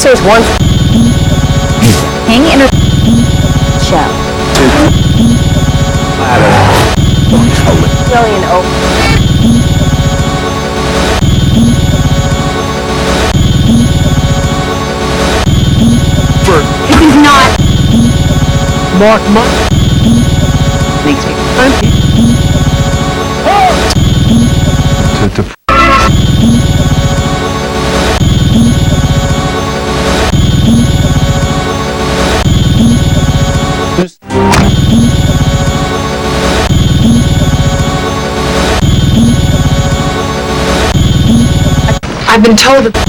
Search one. Hang in a show. Million This is not. Mark Makes me. I've been told that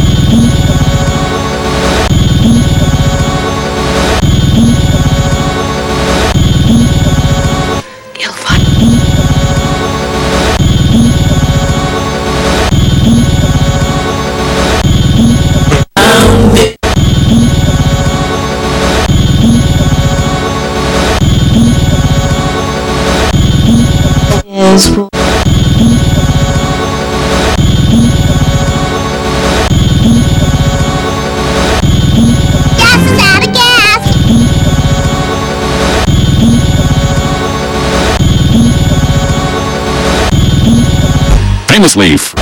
Famous Leaf.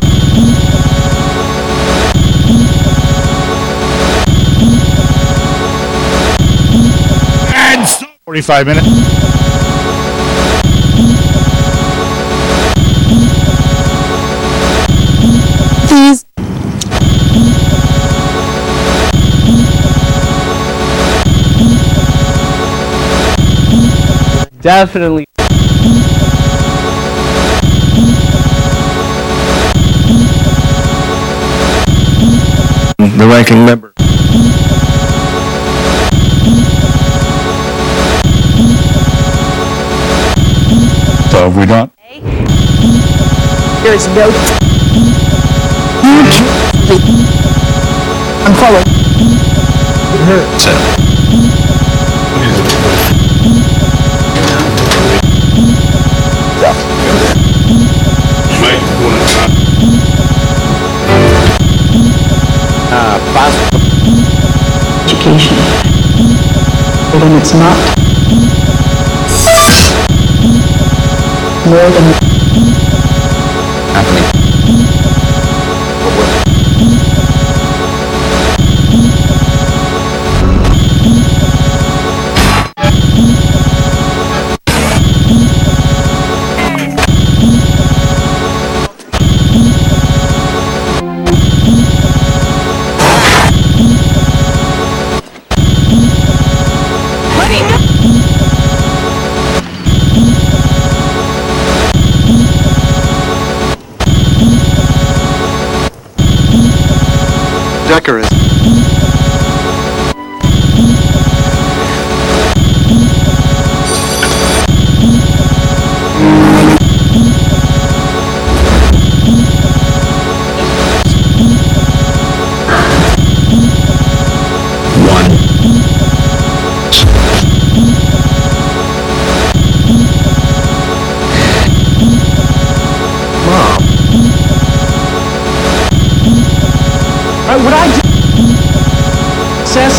And 45 minutes. Please. Definitely. The ranking member. So have we done? There's no. I'm following. It hurts. education. But when it's not more than Decorous. What I do? Says.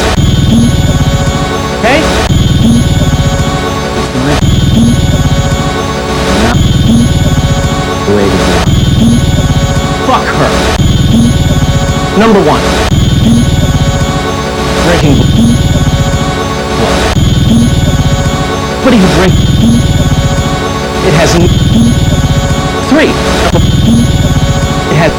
Hey? Fuck her. Number one. Drinking blood. What do you drink? It has three. It has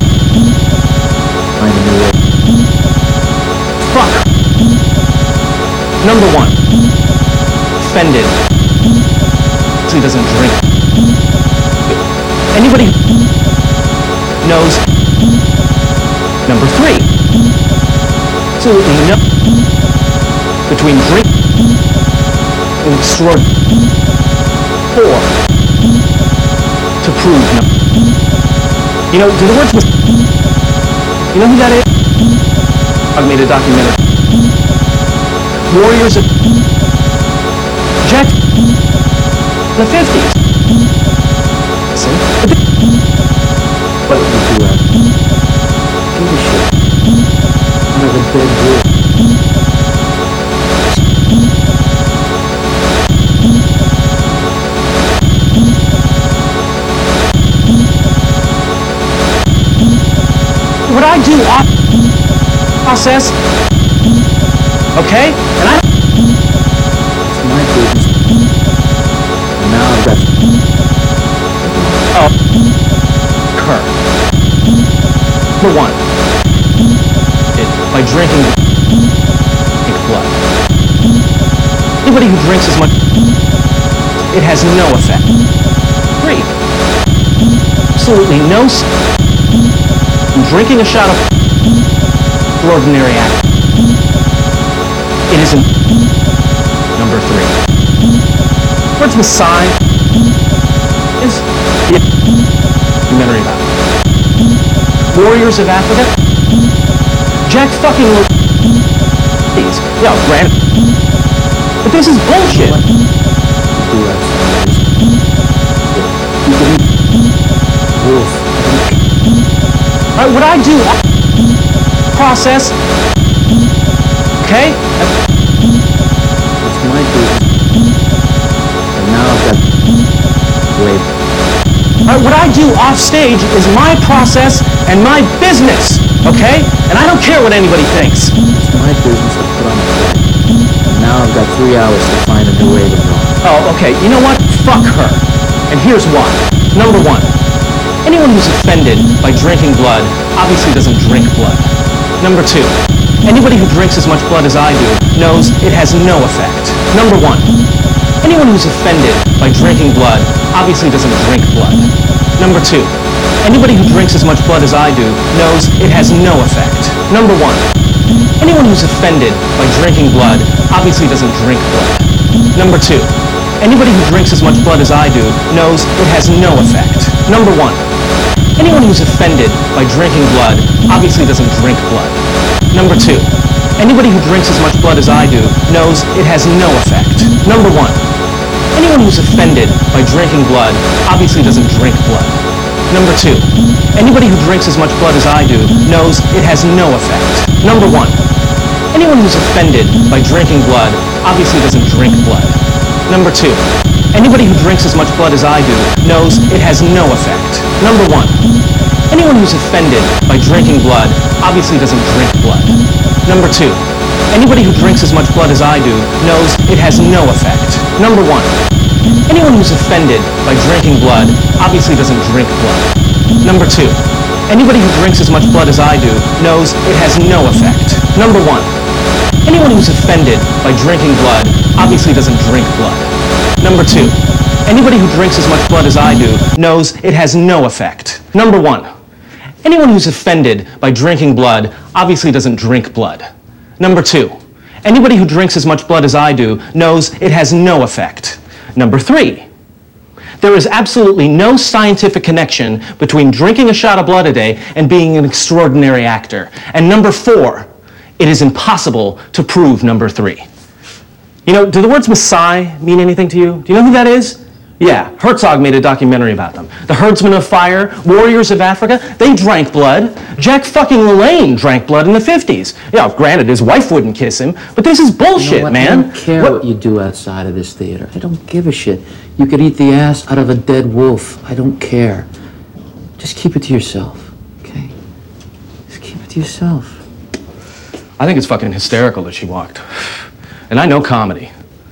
fuck. Number one. Offended. So he doesn't drink. Anybody knows. Number three. Absolutely no. Between drink and extraordinary. Four. To prove no. You know, do the words with. You know who that is? I made a documentary. Warriors of Jack in the 50s. Listen, what would you do? Give a shit. Out of a dead world. what I do off process, okay? And I It's my business. And now I've got... her. For one, by drinking blood. Anybody who drinks as much, it has no effect. 3. Absolutely no drinking a shot of ordinary act. It isn't. Number 3. What's Messiah is the documentary about it. Warriors of Africa. Jack fucking please. Yeah, granted. But this is bullshit. Do outside. You can eat wolf. Right, what I do process, okay? It's my business. And now I've got labor. Right, what I do off stage is my process and my business, okay? And I don't care what anybody thinks. It's my business to put on a play. And now I've got 3 hours to find a new way to run. Oh, okay, you know what? Fuck her. And here's why. Number 1, anyone who's offended by drinking blood obviously doesn't drink blood. Number 2, anybody who drinks as much blood as I do knows it has no effect. Number 1, anyone who's offended by drinking blood obviously doesn't drink blood. Number 2, anybody who drinks as much blood as I do knows it has no effect. Number 1, anyone who's offended by drinking blood obviously doesn't drink blood. Number 2, anybody who drinks as much blood as I do knows it has no effect. Number 1, anyone who's offended by drinking blood obviously doesn't drink blood. Number 2, anybody who drinks as much blood as I do knows it has no effect. Number 1, anyone who's offended by drinking blood obviously doesn't drink blood. Number 2, anybody who drinks as much blood as I do knows it has no effect. Number 1, anyone who's offended by drinking blood obviously doesn't drink blood. Number 2, anybody who drinks as much blood as I do knows it has no effect. Number 1, anyone who's offended by drinking blood obviously doesn't drink blood. Number 2, anybody who drinks as much blood as I do knows it has no effect. Number 1, anyone who's offended by drinking blood obviously doesn't drink blood. Number 2, anybody who drinks as much blood as I do knows it has no effect. Number 1, anyone who's offended by drinking blood obviously doesn't drink blood. Number 2, anybody who drinks as much blood as I do knows it has no effect. Number 1, anyone who's offended by drinking blood obviously doesn't drink blood. Number 2, anybody who drinks as much blood as I do knows it has no effect. Number 3, there is absolutely no scientific connection between drinking a shot of blood a day and being an extraordinary actor. And number 4, it is impossible to prove number 3. You know, do the words Maasai mean anything to you? Do you know who that is? Yeah, Herzog made a documentary about them. The Herdsmen of Fire, Warriors of Africa, they drank blood. Jack fucking LaLanne drank blood in the 50s. Yeah, granted, his wife wouldn't kiss him, but this is bullshit, You know what? man. I don't care what you do outside of this theater. I don't give a shit. You could eat the ass out of a dead wolf. I don't care. Just keep it to yourself, okay? Just keep it to yourself. I think it's fucking hysterical that she walked. And I know comedy.